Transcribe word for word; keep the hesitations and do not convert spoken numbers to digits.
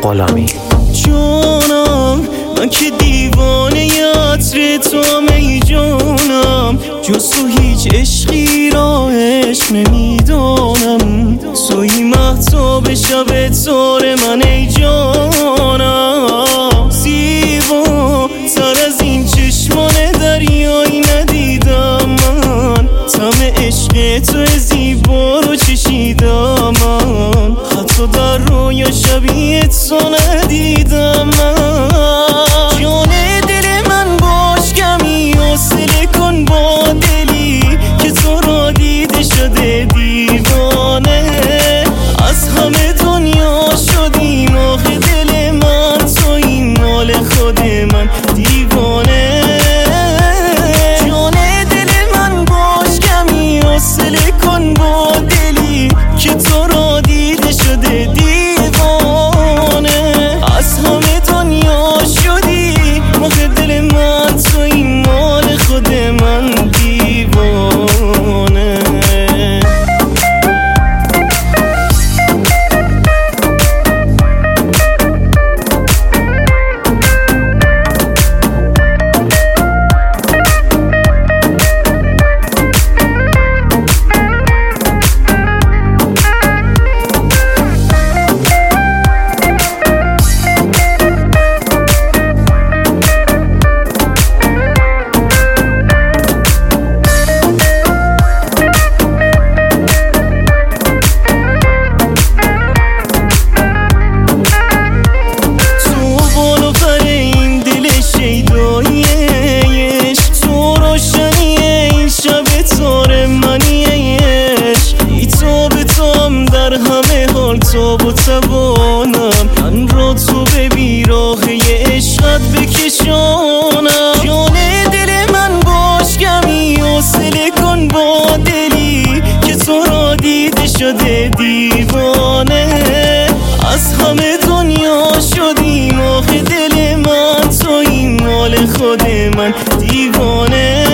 غلامی. جانم من که دیوانه عطر تو ای جانم، جز تو هیچ عشقی را عشق نمیدانم. تویی مهتاب شب تار من ای جانم، زیبا تر از این چشمان دریایی ندیدم من. طعم عشق تو زیبا رو چشیدم من، حتی در رویا شبیه تو ندیدم من. جان دل من باش کمی حوصله کن با دلی که تو را دیده شده دیوانه. از همه دنیا شدیم آخه دل من تویی مال خود من دیوانه. جان دل من باش کمی حوصله کن با دلی که تو را دیده شده دیوانه. از همه دنیا شدی آخه دل من تویی مال خود من دیوانه. تو با توانم من را تو به بیراه عشقت بکشانم. جان دل من باش کمی حوصله کن با دلی که تو را دیده شده دیوانه. از همه دنیا شدیم آخه دل من تویی مال خود من دیوانه.